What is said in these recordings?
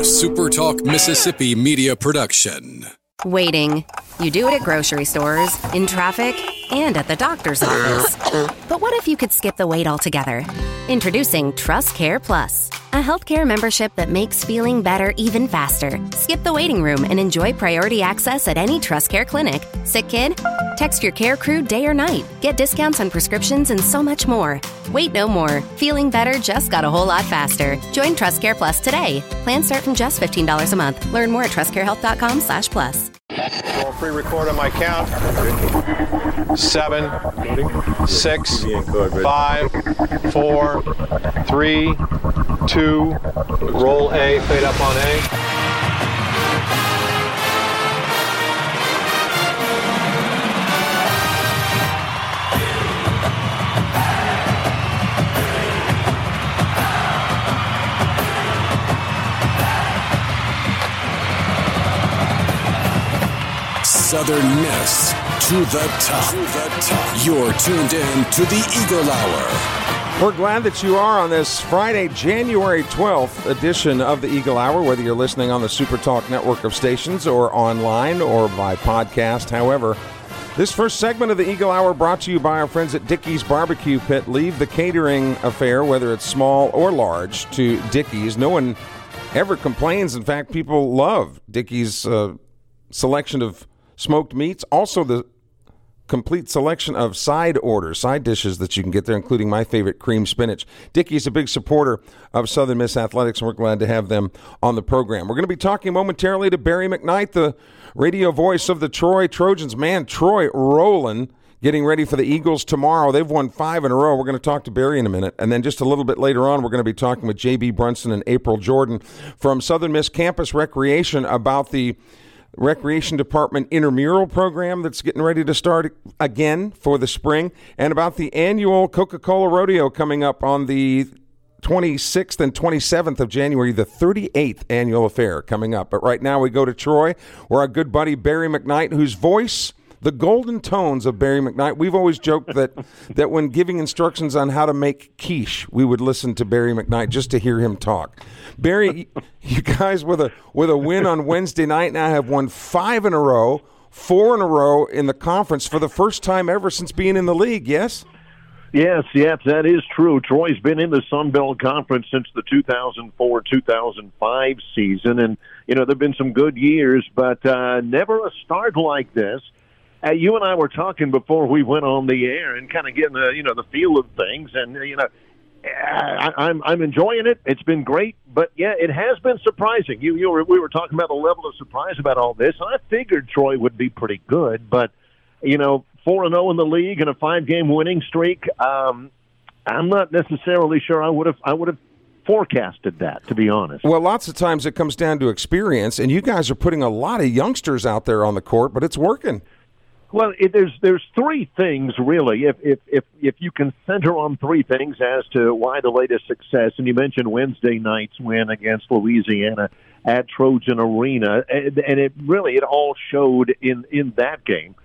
SuperTalk Mississippi media production. Waiting. You do it at grocery stores, in traffic, and at the doctor's office. But what if you could skip the wait altogether? Introducing TrustCare Plus, a healthcare membership that makes feeling better even faster. Skip the waiting room and enjoy priority access at any TrustCare clinic. Sick kid? Text your care crew day or night. Get discounts on prescriptions and so much more. Wait no more. Feeling better just got a whole lot faster. Join TrustCare Plus today. Plans start from just $15 a month. Learn more at trustcarehealth.com/plus. I'll pre-record on my count. 7, 6, 5, 4, 3, 2. Roll A, fade up on A. Southern Miss to the top. You're tuned in to the Eagle Hour. We're glad that you are on this Friday, January 12th edition of the Eagle Hour, whether you're listening on the SuperTalk network of stations or online or by podcast. However, this first segment of the Eagle Hour brought to you by our friends at Dickey's Barbecue Pit. Leave the catering affair, whether it's small or large, to Dickey's. No one ever complains. In fact, people love Dickey's selection of smoked meats, also the complete selection of side dishes that you can get there, including my favorite, cream spinach. Dickey's a big supporter of Southern Miss Athletics, and we're glad to have them on the program. We're going to be talking momentarily to Barry McKnight, the radio voice of the Troy Trojans. Man, Troy rolling, getting ready for the Eagles tomorrow. They've won 5 in a row. We're going to talk to Barry in a minute. And then just a little bit later on, we're going to be talking with J.B. Brunson and April Jordan from Southern Miss Campus Recreation about the Recreation Department intramural program that's getting ready to start again for the spring, and about the annual Coca-Cola Rodeo coming up on the 26th and 27th of January, the 38th annual affair coming up. But right now we go to Troy, where our good buddy Barry McKnight, whose voice, the golden tones of Barry McKnight. We've always joked that when giving instructions on how to make quiche, we would listen to Barry McKnight just to hear him talk. Barry, you guys with a win on Wednesday night now have won 5 in a row, 4 in a row in the conference for the first time ever since being in the league, yes? Yes, that is true. Troy's been in the Sun Belt Conference since the 2004-2005 season, and, you know, there have been some good years, but never a start like this. You and I were talking before we went on the air and kind of getting the feel of things, and I'm enjoying it. It's been great, but yeah, it has been surprising. We were talking about the level of surprise about all this. I figured Troy would be pretty good, but 4-0 in the league and a 5-game winning streak. I'm not necessarily sure I would have forecasted that, to be honest. Well, lots of times it comes down to experience, and you guys are putting a lot of youngsters out there on the court, but it's working. Well, there's 3 things, really, if you can center on 3 things as to why the latest success, and you mentioned Wednesday night's win against Louisiana at Trojan Arena, and it all showed in that game.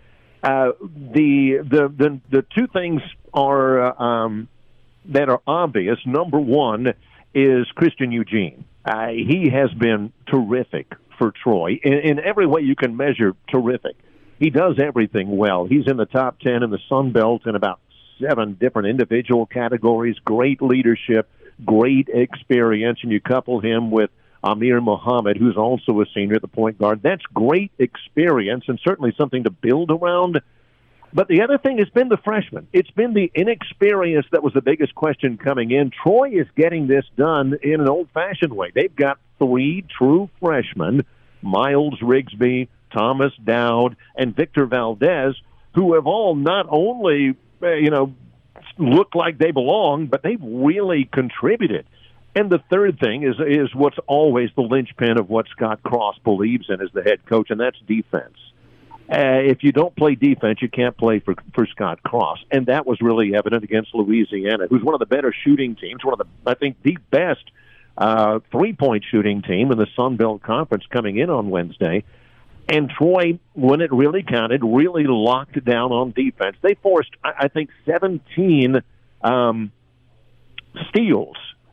The 2 things are that are obvious. Number 1 is Christian Eugene. He has been terrific for Troy, in every way you can measure terrific. He does everything well. He's in the top 10 in the Sun Belt in about 7 different individual categories. Great leadership, great experience, and you couple him with Amir Muhammad, who's also a senior at the point guard. That's great experience and certainly something to build around. But the other thing has been the freshmen. It's been the inexperience that was the biggest question coming in. Troy is getting this done in an old-fashioned way. They've got 3 true freshmen, Miles Rigsby, Thomas Dowd, and Victor Valdez, who have all not only, looked like they belong, but they've really contributed. And the third thing is what's always the linchpin of what Scott Cross believes in as the head coach, and that's defense. If you don't play defense, you can't play for Scott Cross. And that was really evident against Louisiana, who's one of the better shooting teams, the best three-point shooting team in the Sun Belt Conference coming in on Wednesday. And Troy, when it really counted, really locked down on defense. They forced, I think, 17 steals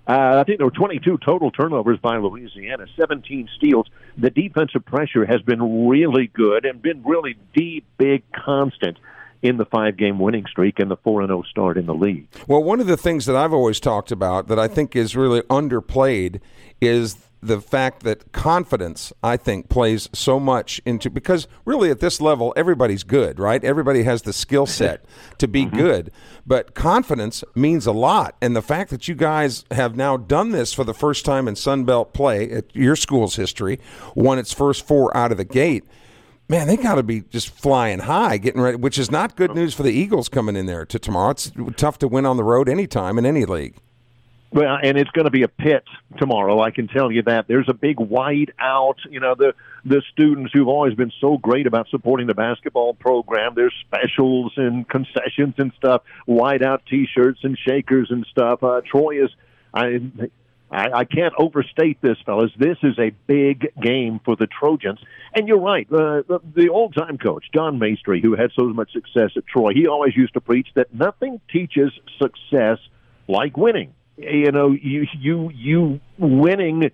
I think there were 22 total turnovers by Louisiana, 17 steals. The defensive pressure has been really good and been really the big constant in the 5-game winning streak and the 4-0 start in the league. Well, one of the things that I've always talked about that I think is really underplayed is the fact that confidence, I think, plays so much into, because really at this level, everybody's good, right? Everybody has the skill set to be good, but confidence means a lot. And the fact that you guys have now done this for the first time in Sun Belt play, at your school's history, won its first 4 out of the gate, man, they got to be just flying high, getting ready, which is not good news for the Eagles coming in there to tomorrow. It's tough to win on the road anytime in any league. Well, and it's going to be a pit tomorrow, I can tell you that. There's a big white out. You know, the students who've always been so great about supporting the basketball program, there's specials and concessions and stuff, white out T-shirts and shakers and stuff. Troy is, I can't overstate this, fellas. This is a big game for the Trojans. And you're right. The old-time coach, John Maestri, who had so much success at Troy, he always used to preach that nothing teaches success like winning. You know, you winning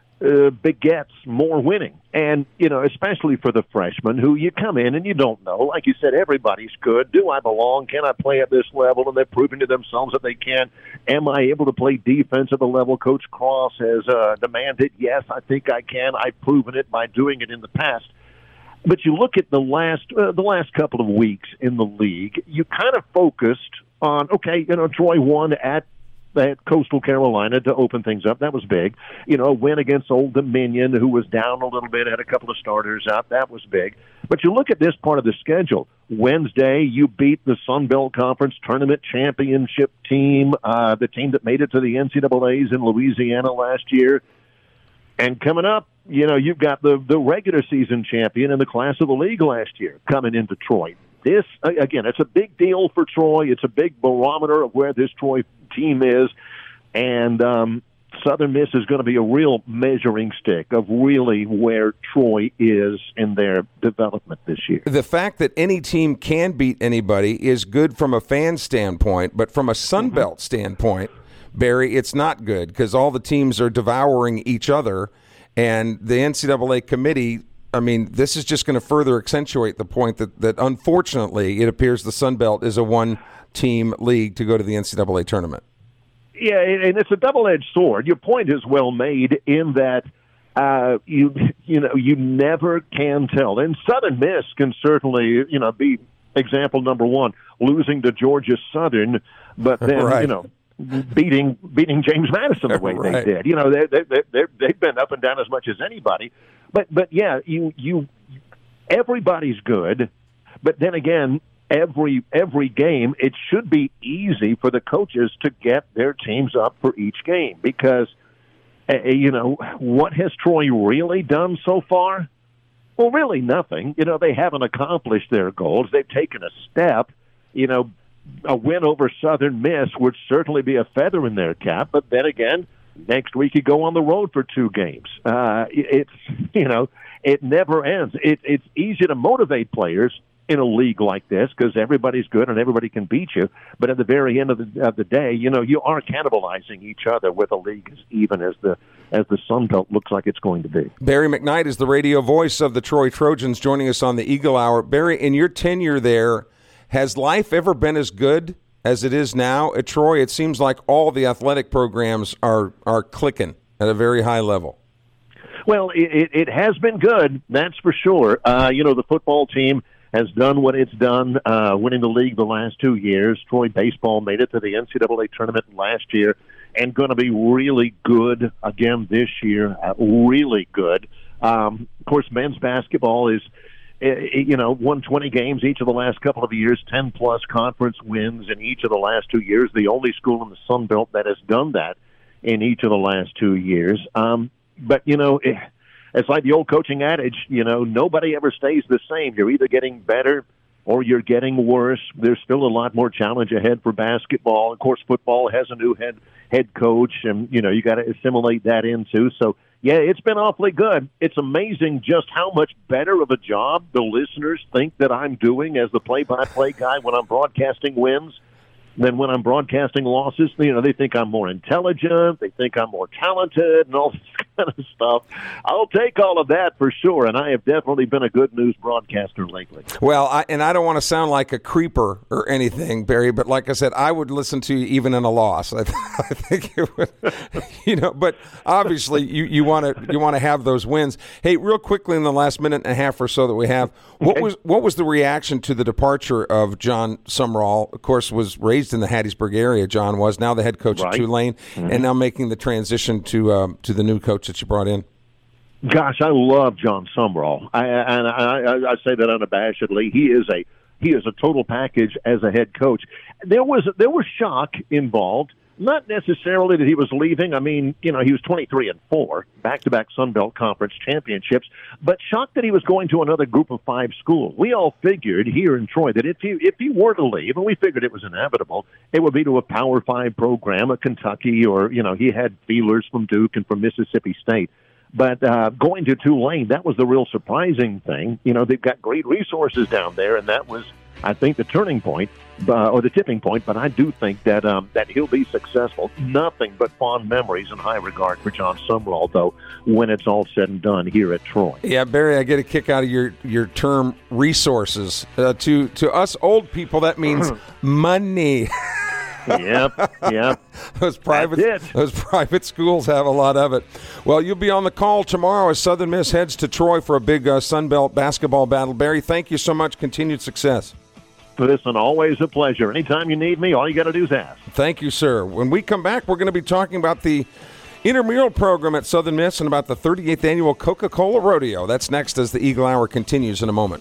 begets more winning. And, you know, especially for the freshmen who you come in and you don't know. Like you said, everybody's good. Do I belong? Can I play at this level? And they're proving to themselves that they can. Am I able to play defense at the level Coach Cross has demanded? Yes, I think I can. I've proven it by doing it in the past. But you look at the last couple of weeks in the league, you kind of focused on, okay, you know, Troy won at Coastal Carolina to open things up. That was big. You know, a win against Old Dominion, who was down a little bit, had a couple of starters out. That was big. But you look at this part of the schedule. Wednesday, you beat the Sun Belt Conference Tournament Championship team, the team that made it to the NCAAs in Louisiana last year. And coming up, you know, you've got the regular season champion in the class of the league last year coming into Troy. This, again, it's a big deal for Troy. It's a big barometer of where this Troy team is. And Southern Miss is going to be a real measuring stick of really where Troy is in their development this year. The fact that any team can beat anybody is good from a fan standpoint, but from a Sun Belt standpoint, Barry, it's not good because all the teams are devouring each other. And the NCAA committee, I mean, this is just going to further accentuate the point that unfortunately it appears the Sun Belt is a one-team league to go to the NCAA tournament. Yeah, and it's a double-edged sword. Your point is well made in that you never can tell. And Southern Miss can certainly, you know, be example number one, losing to Georgia Southern, but then, right. You know, beating James Madison the way right. they did. You know, they've been up and down as much as anybody. But yeah, everybody's good, but then again, every game it should be easy for the coaches to get their teams up for each game because you know, what has Troy really done so far? Well, really nothing. You know, they haven't accomplished their goals. They've taken a step. You know, a win over Southern Miss would certainly be a feather in their cap, but then again, next week you go on the road for 2 games. It's, you know, it never ends. It's easy to motivate players in a league like this because everybody's good and everybody can beat you. But at the very end of the day, you know, you are cannibalizing each other with a league as even as the Sun Belt looks like it's going to be. Barry McKnight is the radio voice of the Troy Trojans joining us on the Eagle Hour. Barry, in your tenure there, has life ever been as good as it is now at Troy? It seems like all the athletic programs are clicking at a very high level. Well, it has been good, that's for sure. You know, the football team has done what it's done, winning the league the last 2 years. Troy baseball made it to the NCAA tournament last year and going to be really good again this year, really good. Of course, men's basketball is, you know, won 20 games each of the last couple of years, 10-plus conference wins in each of the last 2 years, the only school in the Sun Belt that has done that in each of the last 2 years. But, you know, it's like the old coaching adage, you know, nobody ever stays the same. You're either getting better or you're getting worse. There's still a lot more challenge ahead for basketball. Of course, football has a new head coach, and, you know, you got to assimilate that into. So, yeah, it's been awfully good. It's amazing just how much better of a job the listeners think that I'm doing as the play-by-play guy when I'm broadcasting wins. then when I'm broadcasting losses, they think I'm more intelligent, they think I'm more talented, and all this kind of stuff. I'll take all of that for sure, and I have definitely been a good news broadcaster lately. Well, I don't want to sound like a creeper or anything, Barry, but like I said, I would listen to you even in a loss. I think it would, but obviously you want to have those wins. Hey, real quickly in the last minute and a half or so that we have, what was the reaction to the departure of John Sumrall? Of course, was raised in the Hattiesburg area. John was now the head coach at Tulane, and now making the transition to the new coach that you brought in. Gosh, I love John Sumrall. I say that unabashedly. He is a total package as a head coach. There was shock involved. Not necessarily that he was leaving. I mean, he was 23-4, back-to-back Sun Belt Conference championships, but shocked that he was going to another Group of 5 school. We all figured here in Troy that if he were to leave, and we figured it was inevitable, it would be to a Power 5 program, a Kentucky, or he had feelers from Duke and from Mississippi State. But going to Tulane, that was the real surprising thing. They've got great resources down there, and that was, I think, the turning point or the tipping point. But I do think that that he'll be successful. Nothing but fond memories and high regard for John Sumrall, though, when it's all said and done here at Troy. Yeah, Barry, I get a kick out of your term resources. To us old people, that means money. Yep. Those private schools have a lot of it. Well, you'll be on the call tomorrow as Southern Miss heads to Troy for a big Sun Belt basketball battle. Barry, thank you so much. Continued success. Listen, always a pleasure. Anytime you need me, all you got to do is ask. Thank you, sir. When we come back, we're going to be talking about the intramural program at Southern Miss and about the 38th annual Coca-Cola Rodeo. That's next as the Eagle Hour continues in a moment.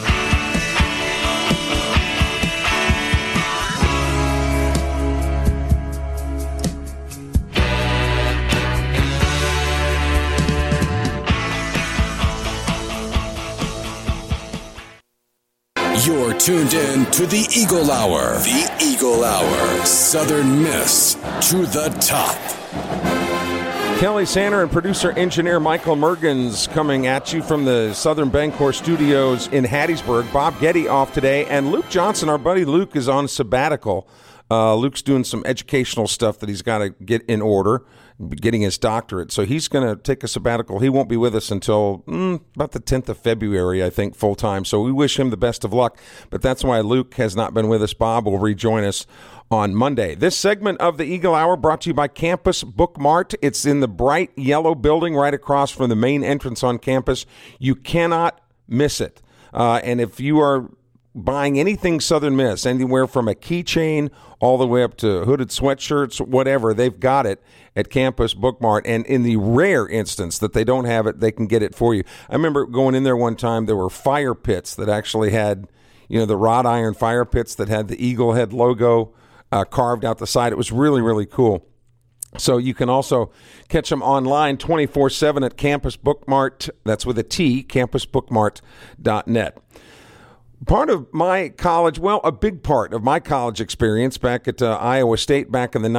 You're tuned in to the Eagle Hour. The Eagle Hour. Southern Miss to the top. Kelly Sander and producer-engineer Michael Mergens coming at you from the Southern Bancorp Studios in Hattiesburg. Bob Getty off today, and Luke Johnson, our buddy Luke, is on sabbatical. Luke's doing some educational stuff that he's got to get in order, getting his doctorate. So he's going to take a sabbatical. He won't be with us until about the 10th of February, I think, full-time. So we wish him the best of luck. But that's why Luke has not been with us. Bob will rejoin us on Monday. This segment of the Eagle Hour brought to you by Campus Book Mart. It's in the bright yellow building right across from the main entrance on campus. You cannot miss it. And if you are buying anything Southern Miss, anywhere from a keychain all the way up to hooded sweatshirts, whatever, they've got it at Campus Book Mart. And in the rare instance that they don't have it, they can get it for you. I remember going in there one time, there were fire pits that actually had, the wrought iron fire pits that had the Eagle Head logo carved out the side. It was really, really cool. So you can also catch them online 24/7 at Campus Book Mart. That's with a T, campusbookmart.net. Part of my college, a big part of my college experience back at Iowa State back in the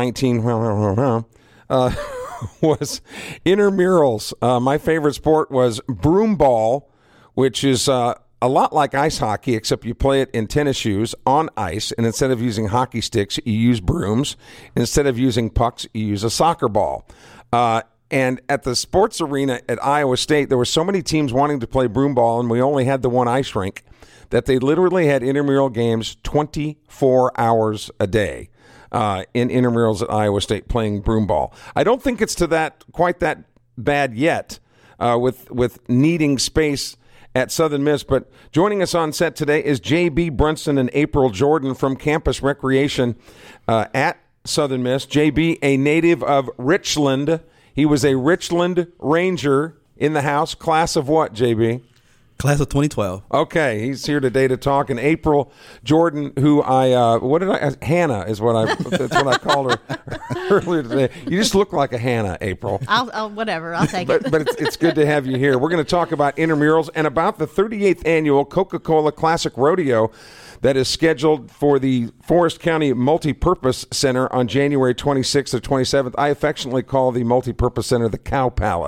was intramurals. My favorite sport was broomball, which is a lot like ice hockey, except you play it in tennis shoes on ice, and instead of using hockey sticks, you use brooms. Instead of using pucks, you use a soccer ball. And at the sports arena at Iowa State, there were so many teams wanting to play broomball, and we only had the one ice rink, that they literally had intramural games 24 hours a day in intramurals at Iowa State playing broomball. I don't think it's quite that bad yet with needing space at Southern Miss. But joining us on set today is J.B. Brunson and April Jordan from Campus Recreation at Southern Miss. J.B., a native of Richland. He was a Richland Ranger in the house. Class of what, J.B.? Class of 2012. Okay, he's here today to talk. And April Jordan, who Hannah is that's what I called her earlier today. You just look like a Hannah, April. I'll whatever. I'll take it. But it's good to have you here. We're going to talk about intramurals and about the 38th annual Coca-Cola Classic Rodeo that is scheduled for the Forest County Multipurpose Center on January 26th or 27th. I affectionately call the Multipurpose Center the Cow Palace.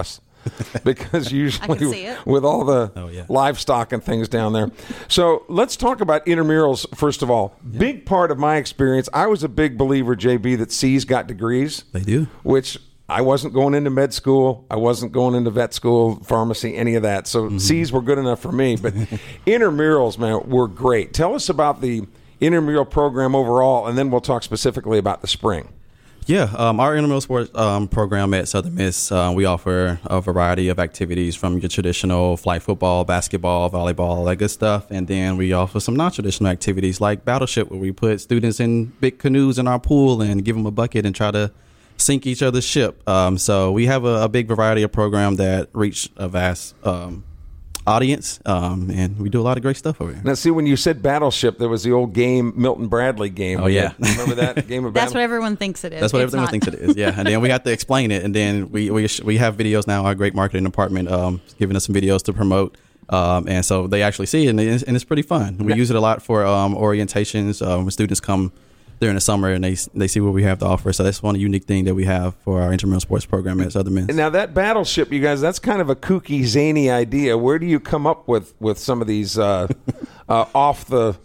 because I can see usually it. with all the livestock and things down there. So let's talk about intramurals first of all. Big part of my experience, I was a big believer, JB, that C's got degrees. They do. Which I wasn't going into med school. I wasn't going into vet school, pharmacy, any of that. So C's were good enough for me. But intramurals, man, were great. Tell us about the intramural program overall, and then we'll talk specifically about the spring. Yeah, our intramural sports program at Southern Miss, we offer a variety of activities from your traditional flag football, basketball, volleyball, all that good stuff. And then we offer some non-traditional activities like battleship, where we put students in big canoes in our pool and give them a bucket and try to sink each other's ship. So we have a big variety of program that reach a vast audience, and we do a lot of great stuff over here. Now, see, when you said battleship, there was the old game, Milton Bradley game. Oh, yeah. Remember that game of That's battle? what everyone thinks it is. That's what It's everyone not. thinks it is, yeah. And then we have to explain it, and then we have videos now. Our great marketing department giving us some videos to promote, and so they actually see it, and it's pretty fun. We use it a lot for orientations when students come during the summer and they see what we have to offer. So that's one unique thing that we have for our intramural sports program at Southern Miss. Now, that battleship, you guys, that's kind of a kooky, zany idea. Where do you come up with some of these off the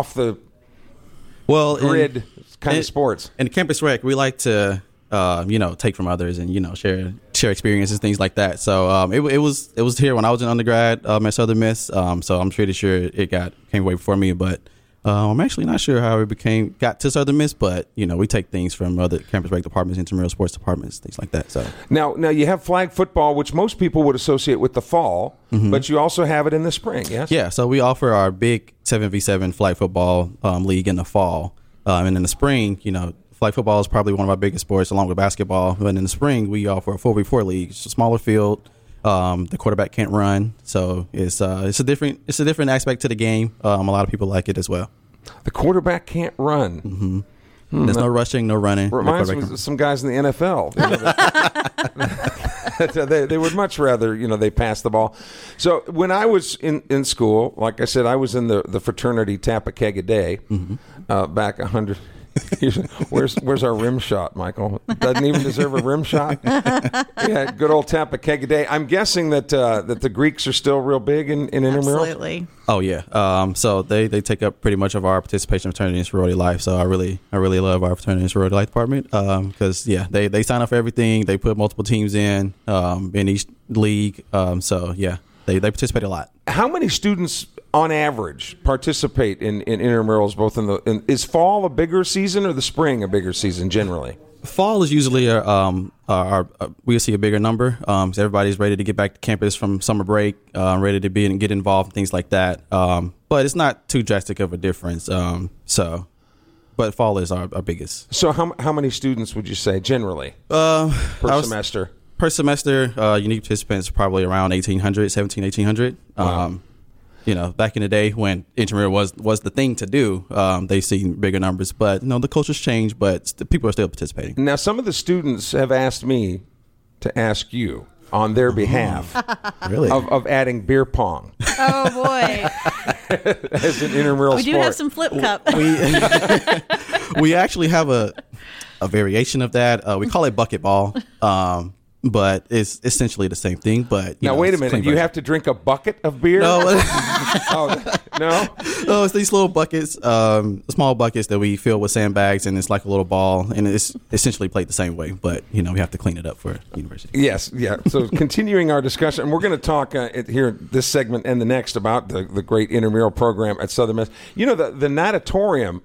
grid kind of sports? In Campus Rec, we like to take from others and share experiences, things like that. So it was here when I was in undergrad at Southern Miss. So I'm pretty sure it came away before me, but I'm actually not sure how it got to Southern Miss, but we take things from other Campus Rec departments, intramural sports departments, things like that. So now you have flag football, which most people would associate with the fall, but you also have it in the spring. Yes. Yeah. So we offer our big 7v7 flag football league in the fall, and in the spring, flag football is probably one of our biggest sports, along with basketball. But in the spring, we offer a 4v4 league. It's a smaller field. The quarterback can't run, so it's a different aspect to the game. A lot of people like it as well. The quarterback can't run. There's no rushing, no running. Reminds me of some guys in the NFL. They would much rather, they pass the ball. So when I was in school, like I said, I was in the fraternity Tappa Keg a Day back 100 years. Where's our rim shot, Michael? Doesn't even deserve a rim shot. Yeah, good old Tappa Keg a Day. I'm guessing that the Greeks are still real big in intramural. Absolutely. Oh yeah. So they take up pretty much of our participation in fraternity and sorority life. So I really love our fraternity and sorority life department because they sign up for everything. They put multiple teams in each league. So yeah, they participate a lot. How many students on average participate in intramurals? Is fall a bigger season or the spring a bigger season generally? Fall is usually we see a bigger number. So everybody's ready to get back to campus from summer break, ready to be and get involved, things like that. But it's not too drastic of a difference. But fall is our biggest. So how many students would you say generally per semester? Per semester, unique participants probably around 1,800. Wow. Back in the day when intramural was the thing to do, they see bigger numbers. But the culture's changed, but people are still participating. Now, some of the students have asked me to ask you on their behalf really? of adding beer pong. Oh, boy. As an intramural sport. We do have some flip cup. We actually have a variation of that. We call it bucket ball. But it's essentially the same thing. But now, wait a minute. You have to drink a bucket of beer? No. No? No, it's these little buckets, small buckets that we fill with sandbags, and it's like a little ball, and it's essentially played the same way. But, we have to clean it up for university. Yes, yeah. So continuing our discussion, we're going to talk here this segment and the next about the great intramural program at Southern Miss. The natatorium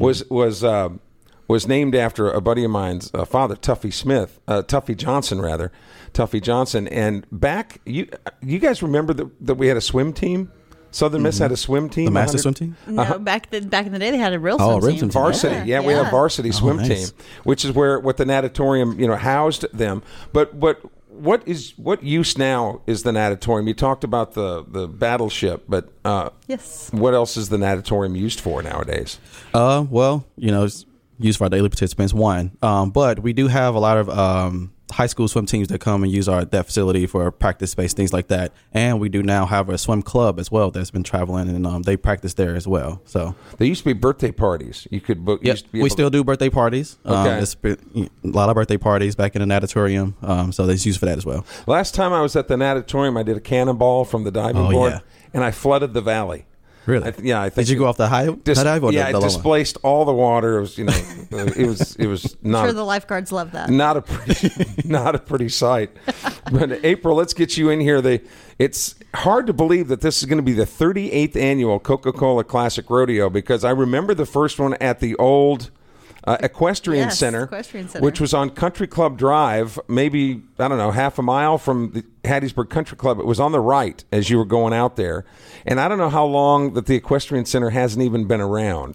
was named after a buddy of mine's father, Tuffy Johnson. And back, you guys remember that we had a swim team? Southern Miss had a swim team. The master swim team? No, back in the day they had a real swim team. Varsity. Yeah, we had a varsity swim team, which is what the natatorium, housed them. But what use now is the natatorium? You talked about the battleship, but yes. What else is the natatorium used for nowadays? It's used for our daily participants, one. But we do have a lot of high school swim teams that come and use that facility for practice space, things like that. And we do now have a swim club as well that's been traveling, and they practice there as well. So there used to be birthday parties. You could book. Yep. We still do birthday parties. Okay. There's been a lot of birthday parties back in the natatorium, so it's used for that as well. Last time I was at the natatorium, I did a cannonball from the diving board, yeah. and I flooded the valley. Really? I think. Did you go off the high dive? Or yeah, it displaced all the water. It was, it was not. I'm sure the lifeguards love that. Not a pretty sight. But April, let's get you in here. It's hard to believe that this is going to be the 38th annual Coca-Cola Classic Rodeo, because I remember the first one at the old Equestrian Center, which was on Country Club Drive, maybe, I don't know, half a mile from the Hattiesburg Country Club. It was on the right as you were going out there. And I don't know how long that the Equestrian Center hasn't even been around.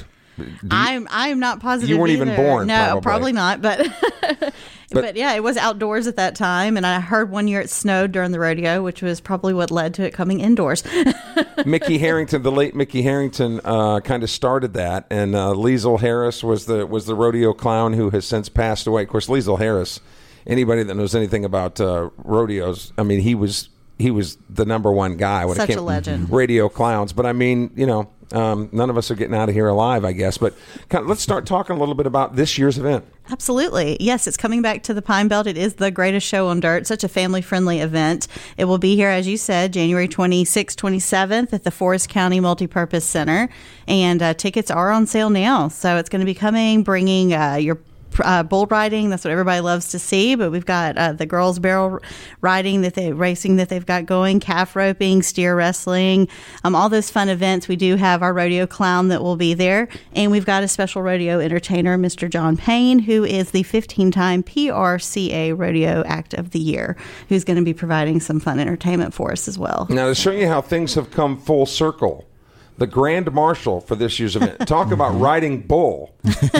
I'm not positive. You weren't either. even born. No, probably not. But but yeah, it was outdoors at that time, and I heard one year it snowed during the rodeo, which was probably what led to it coming indoors. Mickey Harrington, the late Mickey Harrington, kind of started that, and Liesl Harris was the rodeo clown who has since passed away. Of course, Liesl Harris. Anybody that knows anything about rodeos, I mean, he was the number one guy when Such it came a legend. to radio clowns. But I mean, none of us are getting out of here alive, I guess. But let's start talking a little bit about this year's event. Absolutely. Yes, it's coming back to the Pine Belt. It is the greatest show on dirt. Such a family-friendly event. It will be here, as you said, January 26th, 27th at the Forest County Multipurpose Center. And tickets are on sale now. So it's going to be coming, bringing your bull riding. That's what everybody loves to see. But we've got the girls barrel riding racing that they've got going, calf roping, steer wrestling, all those fun events. We do have our rodeo clown that will be there, and we've got a special rodeo entertainer, Mr. John Payne, who is the 15-time PRCA Rodeo Act of the Year, who's going to be providing some fun entertainment for us as well. Now, to show you how things have come full circle, the Grand Marshal for this year's event. Talk about riding bull.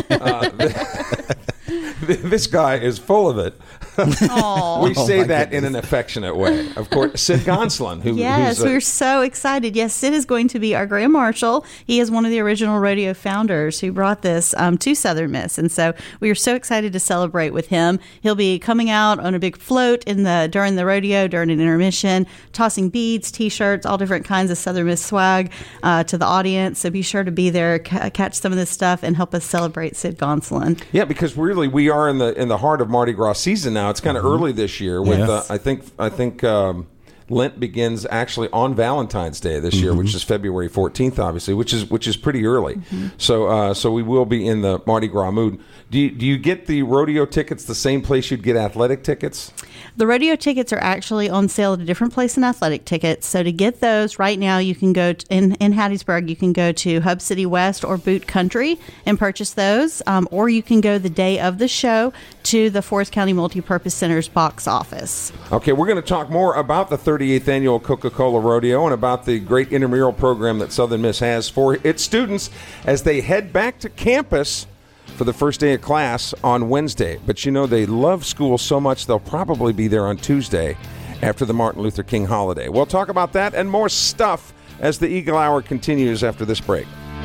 This guy is full of it. We say that in an affectionate way. Of course, Sid Gonsolin. Yes, we're so excited. Yes, Sid is going to be our Grand Marshal. He is one of the original rodeo founders who brought this to Southern Miss. And so we are so excited to celebrate with him. He'll be coming out on a big float during the rodeo, during an intermission, tossing beads, T-shirts, all different kinds of Southern Miss swag to the audience. So be sure to be there, catch some of this stuff, and help us celebrate Sid Gonsolin. Yeah, because really we are in the heart of Mardi Gras season now. It's kind of early this year. With I think Lent begins actually on Valentine's Day this year, which is February 14th, obviously, which is pretty early. So we will be in the Mardi Gras mood. Do you get the rodeo tickets the same place you'd get athletic tickets? The rodeo tickets are actually on sale at a different place than athletic tickets. So to get those right now, you can go in Hattiesburg. You can go to Hub City West or Boot Country and purchase those, or you can go the day of the show to the Forest County Multipurpose Center's box office. Okay, we're going to talk more about the 38th annual Coca-Cola Rodeo and about the great intramural program that Southern Miss has for its students as they head back to campus for the first day of class on Wednesday. But they love school so much they'll probably be there on Tuesday after the Martin Luther King holiday. We'll talk about that and more stuff as the Eagle Hour continues after this break.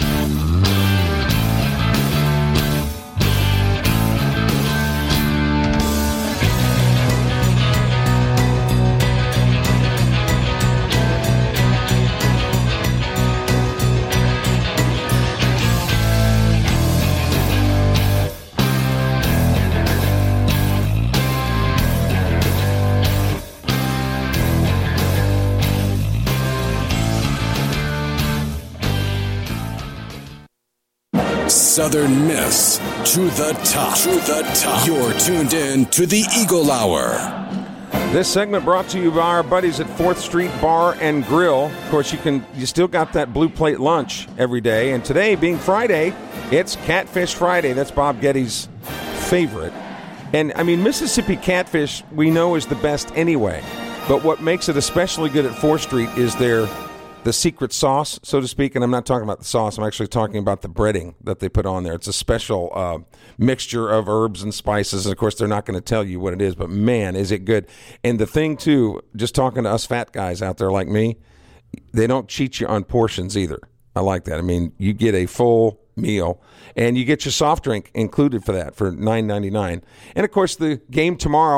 Southern Miss to the top. To the top. You're tuned in to the Eagle Hour. This segment brought to you by our buddies at 4th Street Bar and Grill. Of course, you still got that blue plate lunch every day. And today, being Friday, it's Catfish Friday. That's Bob Getty's favorite. And, I mean, Mississippi catfish we know is the best anyway. But what makes it especially good at 4th Street is the secret sauce, so to speak. And I'm not talking about the sauce. I'm actually talking about the breading that they put on there. It's a special mixture of herbs and spices. And, of course, they're not going to tell you what it is. But, man, is it good. And the thing, too, just talking to us fat guys out there like me, they don't cheat you on portions either. I like that. I mean, you get a full meal, and you get your soft drink included for that for $9.99. And, of course, the game tomorrow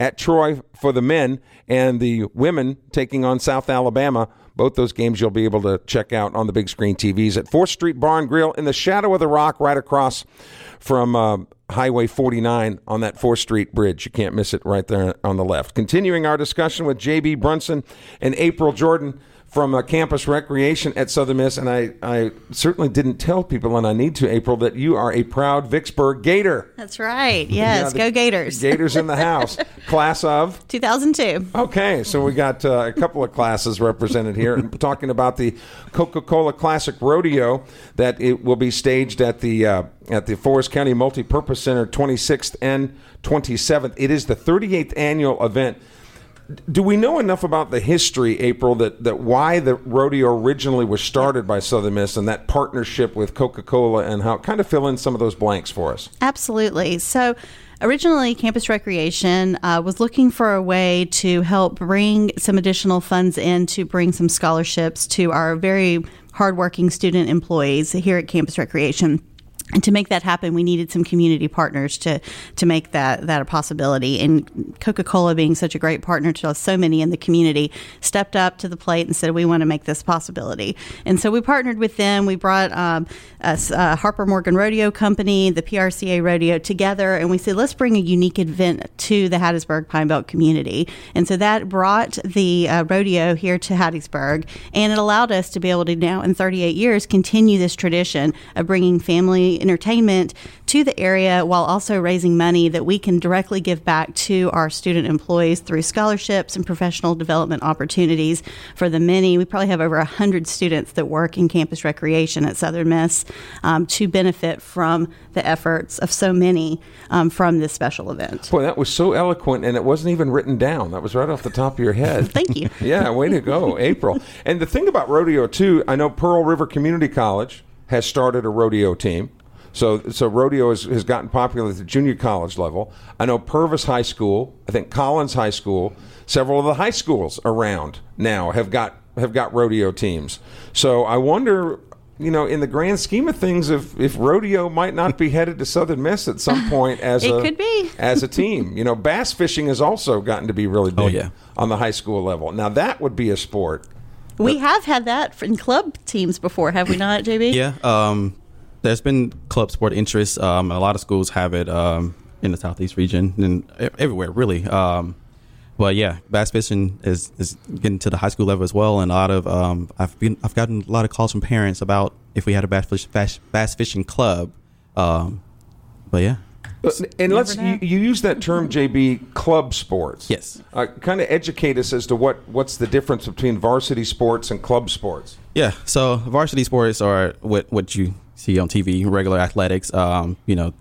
at Troy for the men, and the women taking on South Alabama. Both those games you'll be able to check out on the big screen TVs at 4th Street Bar and Grill in the shadow of the Rock, right across from Highway 49 on that 4th Street bridge. You can't miss it right there on the left. Continuing our discussion with J.B. Brunson and April Jordan from Campus Recreation at Southern Miss, and I certainly didn't tell people, and I need to, April, that you are a proud Vicksburg Gator. That's right. Yes, go Gators. Gators in the house. Class of? 2002. Okay, so we got a couple of classes represented here. And talking about the Coca-Cola Classic Rodeo, that it will be staged at the Forest County Multipurpose Center 26th and 27th. It is the 38th annual event. Do we know enough about the history, April, that why the rodeo originally was started by Southern Miss and that partnership with Coca-Cola, and how kind of fill in some of those blanks for us? Absolutely. So originally, Campus Recreation was looking for a way to help bring some additional funds in to bring some scholarships to our very hardworking student employees here at Campus Recreation. And to make that happen, we needed some community partners to make that a possibility. And Coca-Cola, being such a great partner to us, so many in the community, stepped up to the plate and said, we want to make this a possibility. And so we partnered with them. We brought Harper Morgan Rodeo Company, the PRCA Rodeo together, and we said, let's bring a unique event to the Hattiesburg Pine Belt community. And so that brought the rodeo here to Hattiesburg, and it allowed us to be able to now, in 38 years, continue this tradition of bringing family entertainment to the area while also raising money that we can directly give back to our student employees through scholarships and professional development opportunities for the many. We probably have over 100 students that work in Campus Recreation at Southern Miss to benefit from the efforts of so many from this special event. Boy, that was so eloquent, and it wasn't even written down. That was right off the top of your head. Thank you. Yeah, way to go, April. And the thing about rodeo, too, I know Pearl River Community College has started a rodeo team. So rodeo has gotten popular at the junior college level. I know Purvis High School, I think Collins High School, several of the high schools around now have got rodeo teams. So I wonder, in the grand scheme of things, if rodeo might not be headed to Southern Miss at some point could be as a team. Bass fishing has also gotten to be really big on the high school level. Now that would be a sport. We have had that in club teams before, have we not, JB? Yeah. There's been club sport interest. A lot of schools have it in the Southeast region and everywhere, really. But yeah, bass fishing is getting to the high school level as well. And a lot of I've gotten a lot of calls from parents about if we had a bass fishing club. But yeah. And you use that term, JB, club sports. Yes. Kind of educate us as to what's the difference between varsity sports and club sports. Yeah. So varsity sports are what you see on TV, regular athletics, the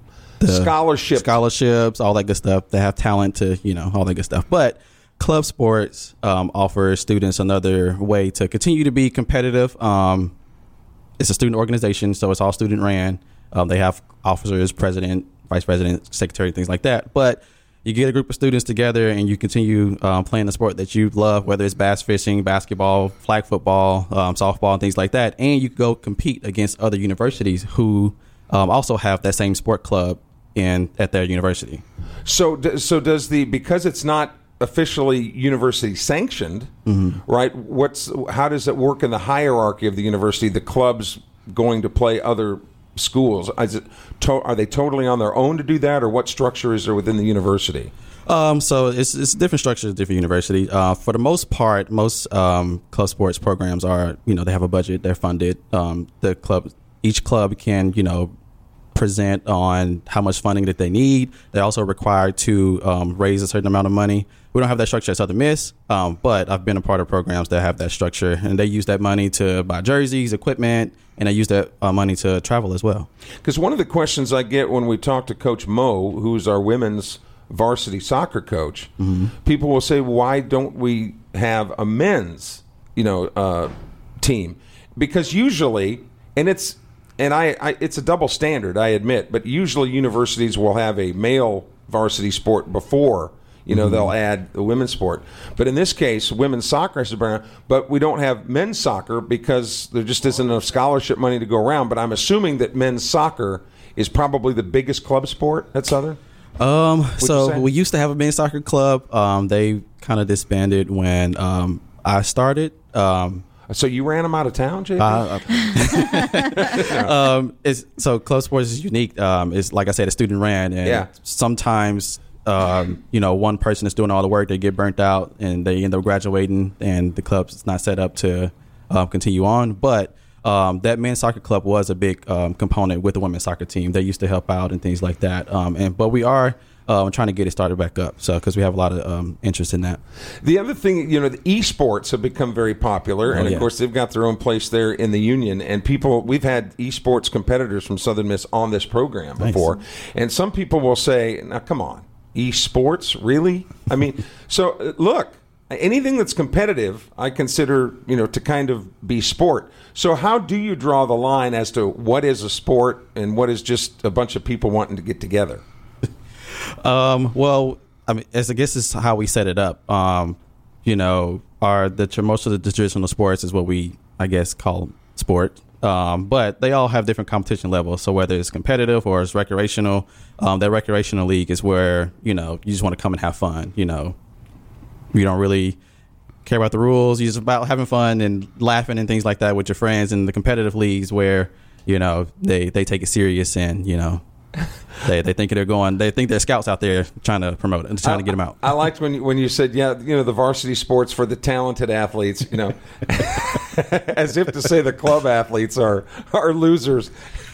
scholarships, all that good stuff. They have talent to, all that good stuff. But club sports offer students another way to continue to be competitive. It's a student organization, so it's all student ran. They have officers, president, vice president, secretary, things like that. But you get a group of students together and you continue playing the sport that you love, whether it's bass fishing, basketball, flag football, softball, and things like that. And you go compete against other universities who also have that same sport club at their university. So does because it's not officially university sanctioned, right? How does it work in the hierarchy of the university? The clubs going to play other schools? Are they totally on their own to do that, or what structure is there within the university? So it's different structures at different universities. For the most part, most club sports programs are, they have a budget, they're funded. Each club can, present on how much funding that they need. They're also required to raise a certain amount of money. We don't have that structure at Southern Miss, but I've been a part of programs that have that structure, and they use that money to buy jerseys, equipment, and they use that money to travel as well. Because one of the questions I get when we talk to Coach Moe, who's our women's varsity soccer coach, people will say, why don't we have a men's, team? Because usually, it's a double standard, I admit, but usually universities will have a male varsity sport before, they'll add the women's sport. But in this case, women's soccer has been, but we don't have men's soccer because there just isn't enough scholarship money to go around. But I'm assuming that men's soccer is probably the biggest club sport at Southern? So we used to have a men's soccer club. They kind of disbanded when I started. So you ran them out of town, JP? So club sports is unique. It's like I said, a student ran, and sometimes one person is doing all the work. They get burnt out, and they end up graduating, and the club's not set up to continue on. But that men's soccer club was a big component with the women's soccer team. They used to help out and things like that. But we are trying to get it started back up, so because we have a lot of interest in that. The other thing, the esports have become very popular, and of course they've got their own place there in the union. And we've had esports competitors from Southern Miss on this program before, and some people will say, "Now, come on, esports, really?" I mean, so look. Anything that's competitive, I consider, to kind of be sport. So how do you draw the line as to what is a sport and what is just a bunch of people wanting to get together? Well, I mean, I guess it's how we set it up. Most of the traditional sports is what we, I guess, call sport. But they all have different competition levels. So whether it's competitive or it's recreational, that recreational league is where, you just want to come and have fun, You don't really care about the rules. You're just about having fun and laughing and things like that with your friends. And the competitive leagues where, they take it serious and, they think they think they're scouts out there trying to promote it and trying to get them out. I liked when you said, the varsity sports for the talented athletes, as if to say the club athletes are losers.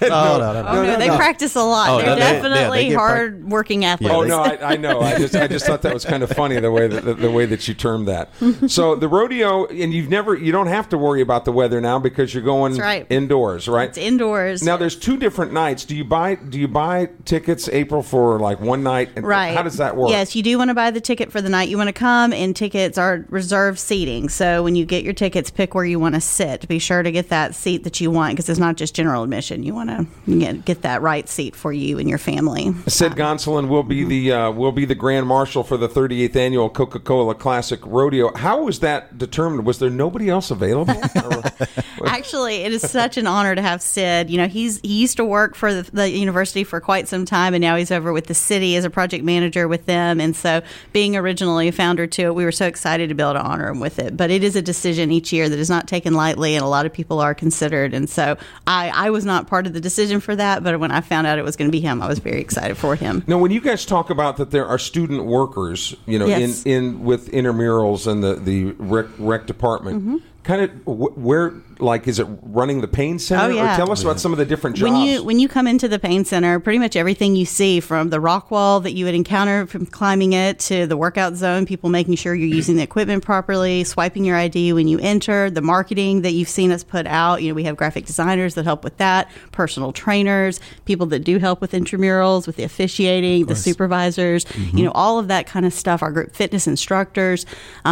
No, they practice a lot. They're definitely hard-working athletes. Oh no, I know. I just thought that was kind of funny the way that you termed that. So the rodeo, and you don't have to worry about the weather now because you're going indoors, right? It's indoors. Now there's two different nights. Do you buy tickets, April, for like one night? Right. How does that work? Yes, you do want to buy the ticket for the night you want to come, and tickets are reserved seating. So when you get your tickets, pick where you want to sit. Be sure to get that seat that you want because it's not just general admission. You want to get that right seat for you and your family. Sid Gonsolin will be the Grand Marshal for the 38th annual Coca-Cola Classic Rodeo. How was that determined? Was there nobody else available? Actually, it is such an honor to have Sid. He used to work for the university for quite some time, and now he's over with the city as a project manager with them. And so, being originally a founder to it, we were so excited to be able to honor him with it. But it is a decision each year that is not taken lightly, and a lot of people are considered. And so, I was not part of the decision for that, but when I found out it was going to be him, I was very excited for him. Now, when you guys talk about that there are student workers, yes. in with intramurals and the rec department, kind of where, like, is it running the Payne Center? Oh, yeah. Or tell us about some of the different jobs. When you come into the Payne Center, pretty much everything you see, from the rock wall that you would encounter from climbing it to the workout zone, people making sure you're using the equipment properly, swiping your ID when you enter, the marketing that you've seen us put out. We have graphic designers that help with that, personal trainers, people that do help with intramurals, with the officiating, the supervisors, all of that kind of stuff, our group fitness instructors.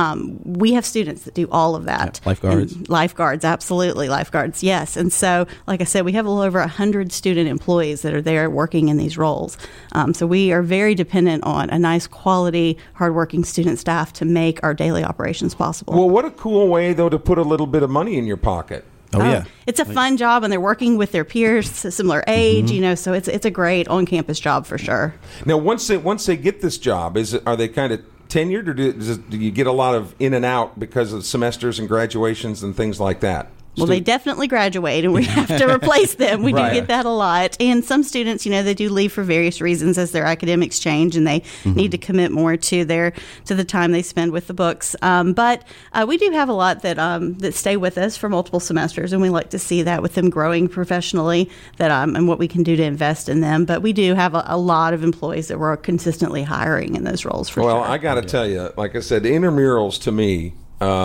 We have students that do all of that. Yeah, Lifeguards, absolutely. Lifeguards, yes. And so, like I said, we have a little over 100 student employees that are there working in these roles. So we are very dependent on a nice quality, hardworking student staff to make our daily operations possible. Well, what a cool way, though, to put a little bit of money in your pocket. Oh, yeah. It's a fun job, and they're working with their peers, similar age, so it's a great on-campus job for sure. Now, once they get this job, are they kind of tenured, or do you get a lot of in and out because of semesters and graduations and things like that? Well, they definitely graduate, and we have to replace them. We do get that a lot. And some students, they do leave for various reasons as their academics change, and they need to commit more to the time they spend with the books. But we do have a lot that stay with us for multiple semesters, and we like to see that with them growing professionally, and what we can do to invest in them. But we do have a lot of employees that we're consistently hiring in those roles for sure. Well, I got to tell you, like I said, the intramurals to me,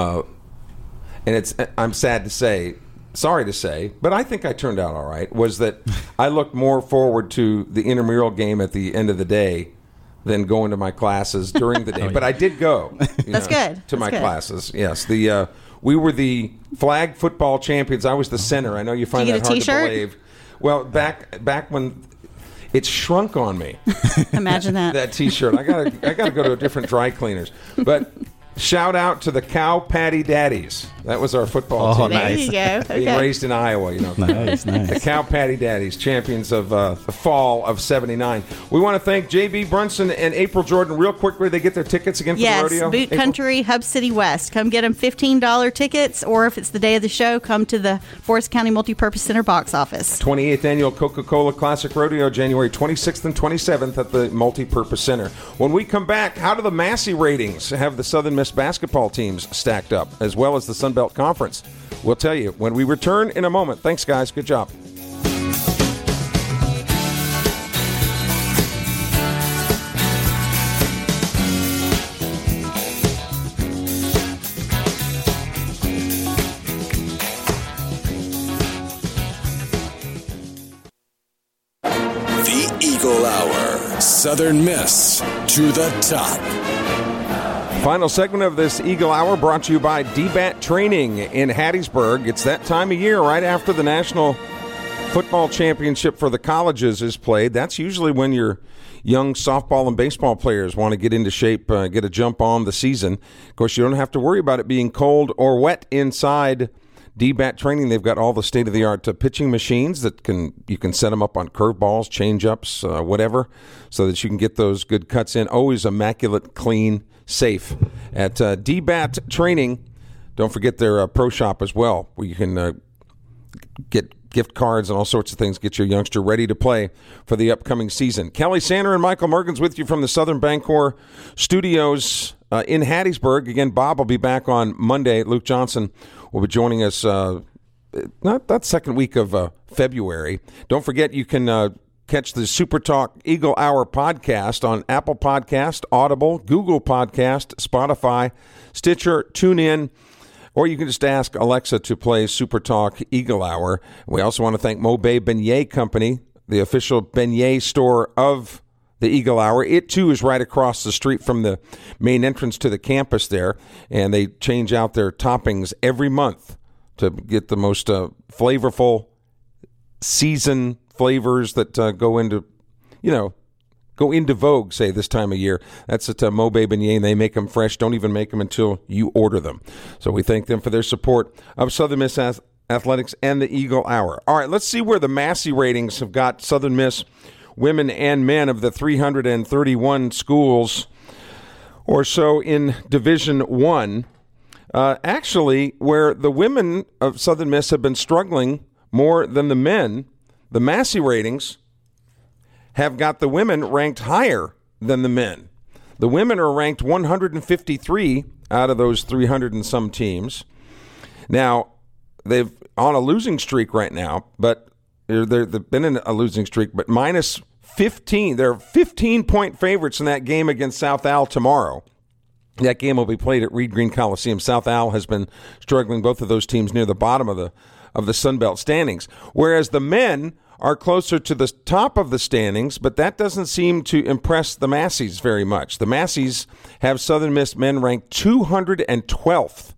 and I'm sorry to say, but I think I turned out all right, was that I looked more forward to the intramural game at the end of the day than going to my classes during the day. But I did go. That's good. To my classes, yes. We were the flag football champions. I was the center. I know you find that hard to believe. Well, back when it's shrunk on me. Imagine that. That T-shirt. I gotta go to a different dry cleaners. But shout out to the Cow Patty Daddies. That was our football team. There you go. Being Okay. raised in Iowa, Nice. The Cow Patty Daddies, champions of the fall of '79. We want to thank J.B. Brunson and April Jordan. Real quickly, they get their tickets again for Yes, the rodeo? Boot April? Country, Hub City West. Come get them $15 tickets, or if it's the day of the show, come to the Forest County Multipurpose Center box office. 28th Annual Coca-Cola Classic Rodeo, January 26th and 27th at the Multipurpose Center. When we come back, how do the Massey ratings have the Southern Miss basketball teams stacked up, as well as the Sun Belt Conference? We'll tell you when we return in a moment. Thanks, guys. Good job. The Eagle Hour. Southern Miss to the top. Final segment of this Eagle Hour brought to you by DBAT Training in Hattiesburg. It's that time of year right after the National Football Championship for the colleges is played. That's usually when your young softball and baseball players want to get into shape, get a jump on the season. Of course, you don't have to worry about it being cold or wet inside DBAT Training. They've got all the state-of-the-art pitching machines that you can set them up on curveballs, change-ups, whatever, so that you can get those good cuts in. Always immaculate, clean, safe at DBAT Training. Don't forget their pro shop as well, where you can get gift cards and all sorts of things, get your youngster ready to play for the upcoming season. Kelly Sander and Michael Mergens with you from the Southern Bancorp Studios in Hattiesburg. Again, Bob will be back on Monday. Luke Johnson will be joining us not that second week of February. Don't forget you can catch the Super Talk Eagle Hour podcast on Apple Podcast, Audible, Google Podcast, Spotify, Stitcher, TuneIn, or you can just ask Alexa to play Super Talk Eagle Hour. We also want to thank Mobay Beignet Company, the official beignet store of the Eagle Hour. It, too, is right across the street from the main entrance to the campus there, and they change out their toppings every month to get the most flavorful season flavors that go into vogue, say, this time of year. That's at Mobay Beignet, and they make them fresh. Don't even make them until you order them. So we thank them for their support of Southern Miss Athletics and the Eagle Hour. All right, let's see where the Massey ratings have got Southern Miss women and men of the 331 schools or so in Division I. Actually, where the women of Southern Miss have been struggling more than the men, the Massey ratings have got the women ranked higher than the men. The women are ranked 153 out of those 300 and some teams. Now, they've on a losing streak right now, but they've been in a losing streak, but minus 15. They're 15-point favorites in that game against South Al tomorrow. That game will be played at Reed Green Coliseum. South Al has been struggling, both of those teams near the bottom of the Sun Belt standings, whereas the men are closer to the top of the standings, but that doesn't seem to impress the Masseys very much. The Masseys have Southern Miss men ranked 212th,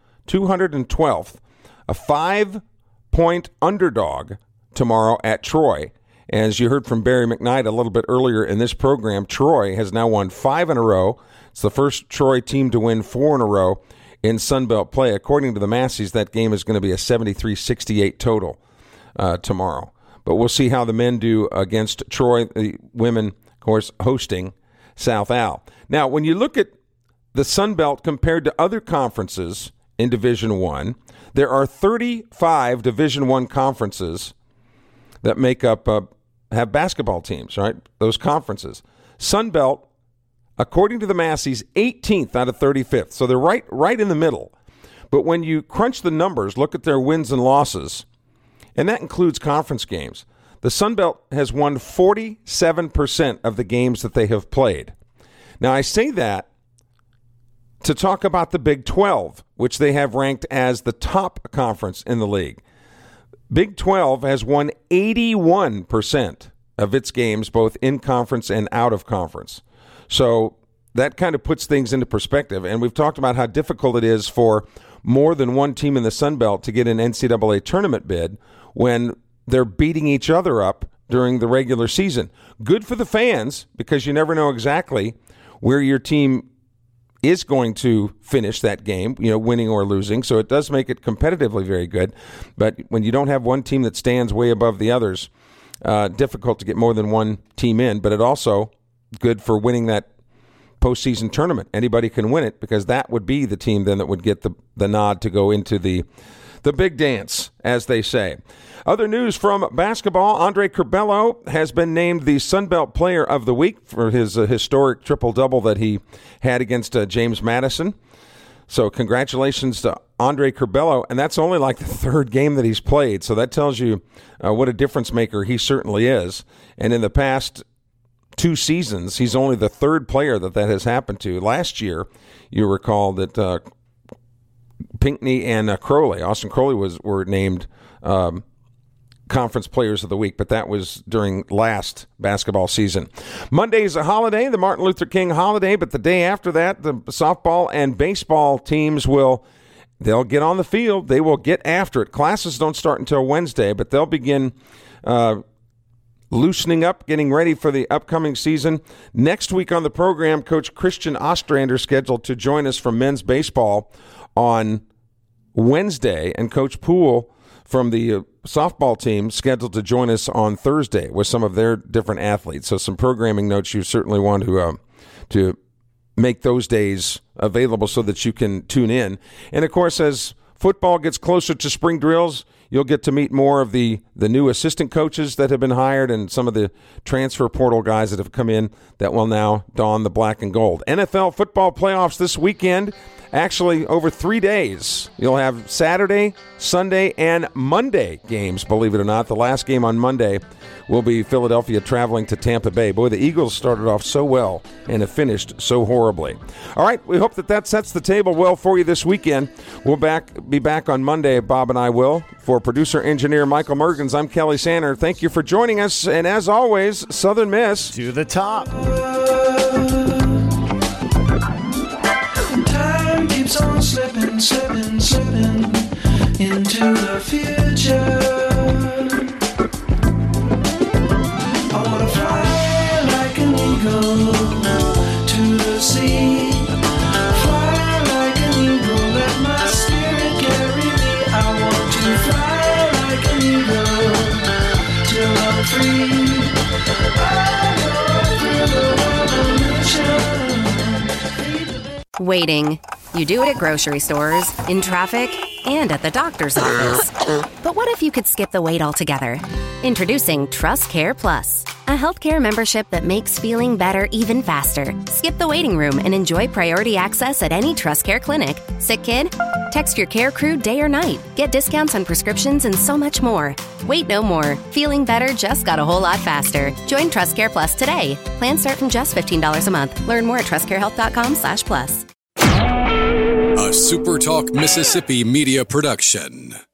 a 5-point underdog tomorrow at Troy. As you heard from Barry McKnight a little bit earlier in this program, Troy has now won 5 in a row. It's the first Troy team to win 4 in a row in Sun Belt play. According to the Masseys, that game is going to be a 73-68 total tomorrow. But we'll see how the men do against Troy, the women, of course, hosting South Al. Now, when you look at the Sun Belt compared to other conferences in Division I, there are 35 Division I conferences that make up, have basketball teams, right? Those conferences. Sun Belt, according to the Masseys, 18th out of 35th. So they're right in the middle. But when you crunch the numbers, look at their wins and losses, and that includes conference games. The Sun Belt has won 47% of the games that they have played. Now, I say that to talk about the Big 12, which they have ranked as the top conference in the league. Big 12 has won 81% of its games, both in conference and out of conference. So that kind of puts things into perspective. And we've talked about how difficult it is for more than one team in the Sun Belt to get an NCAA tournament bid when they're beating each other up during the regular season. Good for the fans, because you never know exactly where your team is going to finish that game, winning or losing. So it does make it competitively very good. But when you don't have one team that stands way above the others, difficult to get more than one team in. But it also good for winning that postseason tournament. Anybody can win it because that would be the team then that would get the nod to go into the big dance, as they say. Other news from basketball, Andre Curbelo has been named the Sun Belt Player of the Week for his historic triple-double that he had against James Madison. So congratulations to Andre Curbelo, and that's only like the third game that he's played, so that tells you what a difference maker he certainly is. And in the past 2 seasons, he's only the third player that has happened to. Last year, you recall that Pinckney and Crowley, Austin Crowley were named Conference Players of the Week, but that was during last basketball season. Monday is a holiday, the Martin Luther King holiday, but the day after that, the softball and baseball teams they'll get on the field. They will get after it. Classes don't start until Wednesday, but they'll begin loosening up, getting ready for the upcoming season. Next week on the program, Coach Christian Ostrander scheduled to join us from men's baseball on Wednesday, and Coach Poole from the softball team scheduled to join us on Thursday with some of their different athletes. So some programming notes you certainly want to make those days available so that you can tune in. And, of course, as football gets closer to spring drills, you'll get to meet more of the new assistant coaches that have been hired and some of the transfer portal guys that have come in that will now don the black and gold. NFL football playoffs this weekend. Actually, over 3 days, you'll have Saturday, Sunday, and Monday games, believe it or not. The last game on Monday will be Philadelphia traveling to Tampa Bay. Boy, the Eagles started off so well and have finished so horribly. All right, we hope that sets the table well for you this weekend. We'll be back on Monday, Bob and I will. For producer-engineer Michael Mergens, I'm Kelly Sander. Thank you for joining us, and as always, Southern Miss to the top. Keeps on slipping, slipping, slipping into the future. I wanna fly like an eagle to the sea. Fly like an eagle, let my spirit carry me. I want to fly like an eagle till I'm free. I go through the revolution. Waiting. You do it at grocery stores, in traffic, and at the doctor's office. But what if you could skip the wait altogether? Introducing TrustCare Plus, a healthcare membership that makes feeling better even faster. Skip the waiting room and enjoy priority access at any TrustCare clinic. Sick kid? Text your care crew day or night. Get discounts on prescriptions and so much more. Wait no more. Feeling better just got a whole lot faster. Join TrustCare Plus today. Plans start from just $15 a month. Learn more at trustcarehealth.com/plus. A SuperTalk Mississippi media production.